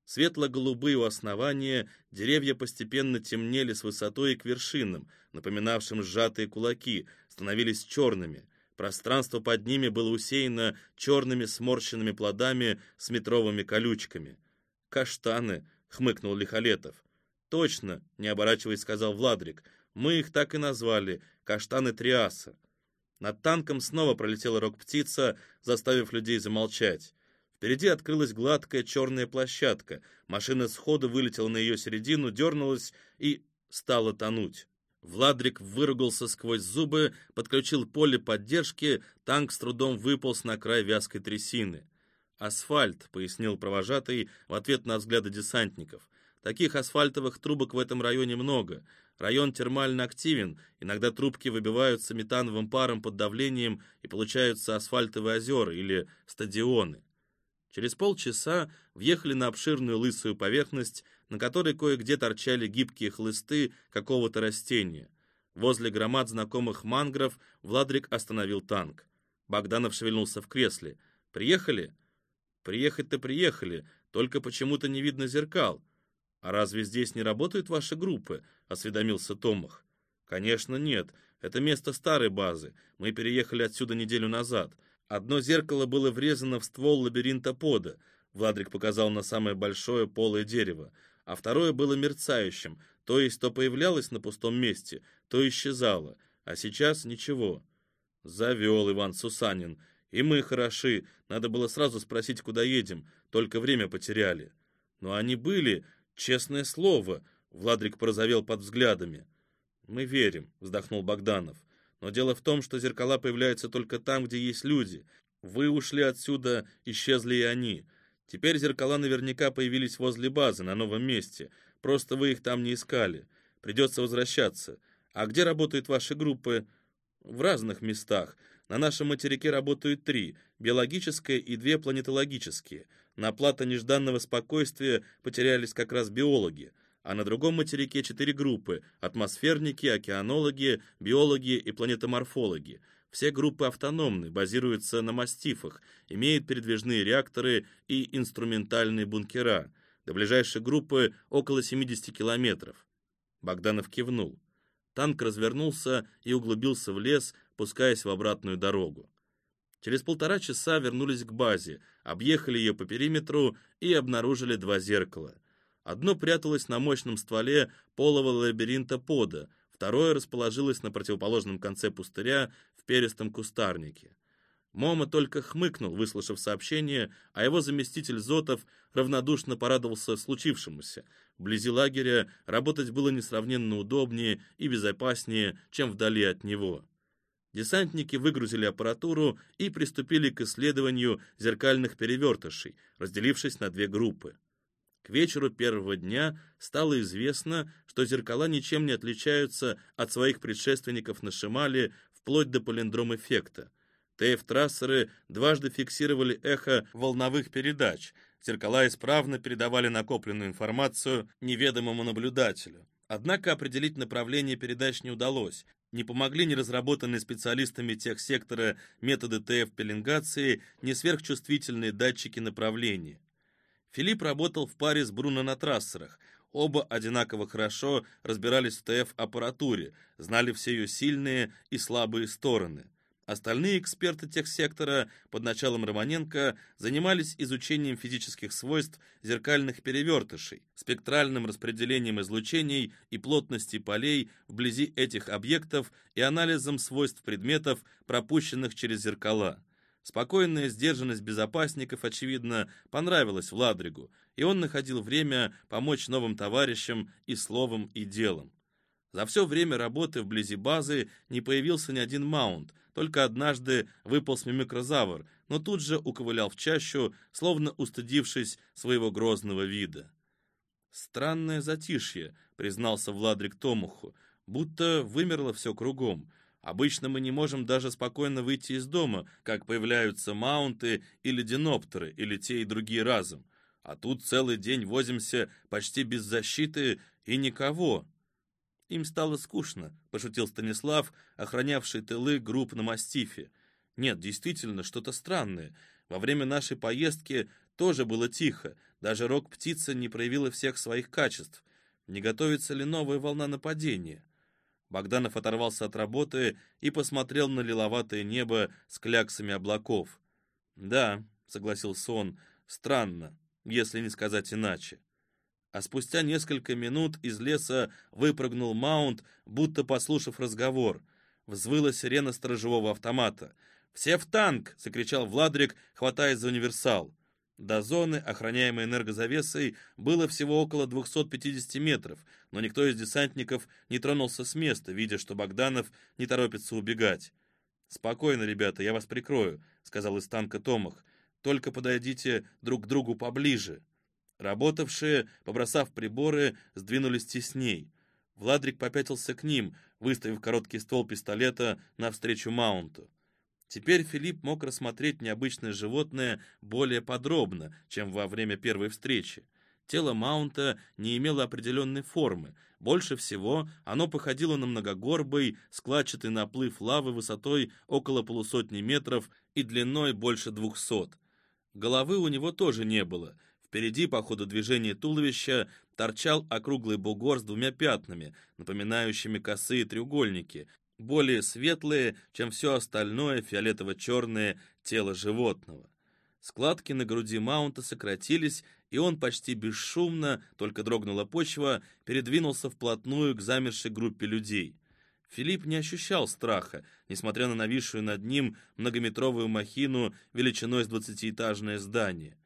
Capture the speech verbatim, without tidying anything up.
Светло-голубые у основания, деревья постепенно темнели с высотой и к вершинам, напоминавшим сжатые кулаки, становились черными. Пространство под ними было усеяно черными сморщенными плодами с метровыми колючками. «Каштаны», — хмыкнул Лихолетов. «Точно», — не оборачиваясь, сказал Владрик, — «мы их так и назвали, каштаны Триаса». Над танком снова пролетела рок-птица, заставив людей замолчать. Впереди открылась гладкая черная площадка, машина сходу вылетела на ее середину, дернулась и стала тонуть. Владрик выругался сквозь зубы, подключил поле поддержки, танк с трудом выполз на край вязкой трясины. «Асфальт», — пояснил провожатый в ответ на взгляды десантников. «Таких асфальтовых трубок в этом районе много. Район термально активен, иногда трубки выбиваются метановым паром под давлением и получаются асфальтовые озера или стадионы». Через полчаса въехали на обширную лысую поверхность, на которой кое-где торчали гибкие хлысты какого-то растения. Возле громад знакомых мангров Владрик остановил танк. Богданов шевельнулся в кресле. «Приехали?» «Приехать-то приехали, только почему-то не видно зеркал». «А разве здесь не работают ваши группы?» — осведомился Томах. «Конечно нет, это место старой базы, мы переехали отсюда неделю назад. Одно зеркало было врезано в ствол лабиринта пода», — Владрик показал на самое большое полое дерево, «а второе было мерцающим, то есть то появлялось на пустом месте, то исчезало, а сейчас ничего». «Завел Иван Сусанин. И мы хороши, надо было сразу спросить, куда едем, только время потеряли». «Но они были, честное слово», — Владрик порозовел под взглядами. «Мы верим», — вздохнул Богданов. «Но дело в том, что зеркала появляются только там, где есть люди. Вы ушли отсюда, исчезли и они. Теперь зеркала наверняка появились возле базы, на новом месте. Просто вы их там не искали. Придется возвращаться. А где работают ваши группы?» «В разных местах. На нашем материке работают три, биологические и две планетологические. На плато нежданного спокойствия потерялись как раз биологи. А на другом материке четыре группы – атмосферники, океанологи, биологи и планетоморфологи. Все группы автономны, базируются на мастифах, имеют передвижные реакторы и инструментальные бункера. До ближайшей группы около семидесяти километров. Богданов кивнул. Танк развернулся и углубился в лес, пускаясь в обратную дорогу. Через полтора часа вернулись к базе, объехали ее по периметру и обнаружили два зеркала. Одно пряталось на мощном стволе полого лабиринта пода, второе расположилось на противоположном конце пустыря в перистом кустарнике. Мома только хмыкнул, выслушав сообщение, а его заместитель Зотов равнодушно порадовался случившемуся. Вблизи лагеря работать было несравненно удобнее и безопаснее, чем вдали от него. Десантники выгрузили аппаратуру и приступили к исследованию зеркальных перевертышей, разделившись на две группы. К вечеру первого дня стало известно, что зеркала ничем не отличаются от своих предшественников на Шимале вплоть до палиндром-эффекта. ТФ-трассеры дважды фиксировали эхо волновых передач. Зеркала исправно передавали накопленную информацию неведомому наблюдателю. Однако определить направление передач не удалось. Не помогли ни разработанные специалистами техсектора методы ТФ-пеленгации, ни сверхчувствительные датчики направления. Филипп работал в паре с Бруно на трассерах. Оба одинаково хорошо разбирались в ТФ-аппаратуре, знали все ее сильные и слабые стороны. Остальные эксперты техсектора под началом Романенко занимались изучением физических свойств зеркальных перевертышей, спектральным распределением излучений и плотности полей вблизи этих объектов и анализом свойств предметов, пропущенных через зеркала. Спокойная сдержанность безопасников, очевидно, понравилась Владригу, и он находил время помочь новым товарищам и словом, и делом. За все время работы вблизи базы не появился ни один маунт, только однажды выполз мимикрозавр, но тут же уковылял в чащу, словно устыдившись своего грозного вида. «Странное затишье», — признался Владрик Томуху, — «будто вымерло все кругом. Обычно мы не можем даже спокойно выйти из дома, как появляются маунты или диноптеры, или те и другие разом. А тут целый день возимся почти без защиты и никого». «Им стало скучно», — пошутил Станислав, охранявший тылы групп на мастифе. «Нет, действительно, что-то странное. Во время нашей поездки тоже было тихо, даже рог птицы не проявила всех своих качеств. Не готовится ли новая волна нападения? Богданов оторвался от работы и посмотрел на лиловатое небо с кляксами облаков. «Да», — согласился он, — «странно, если не сказать иначе». А спустя несколько минут из леса выпрыгнул Маунт, будто послушав разговор. Взвыла сирена сторожевого автомата. «Все в танк!» — закричал Владрик, хватаясь за универсал. До зоны, охраняемой энергозавесой, было всего около двухсот пятидесяти метров, но никто из десантников не тронулся с места, видя, что Богданов не торопится убегать. «Спокойно, ребята, я вас прикрою», — сказал из танка Томах. «Только подойдите друг к другу поближе». Работавшие, побросав приборы, сдвинулись тесней. Владрик попятился к ним, выставив короткий ствол пистолета навстречу Маунту. Теперь Филипп мог рассмотреть необычное животное более подробно, чем во время первой встречи. Тело Маунта не имело определенной формы. Больше всего оно походило на многогорбый, складчатый наплыв лавы высотой около полусотни метров и длиной больше двухсот. Головы у него тоже не было. Впереди, по ходу движения туловища, торчал округлый бугор с двумя пятнами, напоминающими косые треугольники, более светлые, чем все остальное фиолетово-черное тело животного. Складки на груди Маунта сократились, и он почти бесшумно, только дрогнула почва, передвинулся вплотную к замершей группе людей. Филипп не ощущал страха, несмотря на нависшую над ним многометровую махину величиной с двадцатиэтажное здание.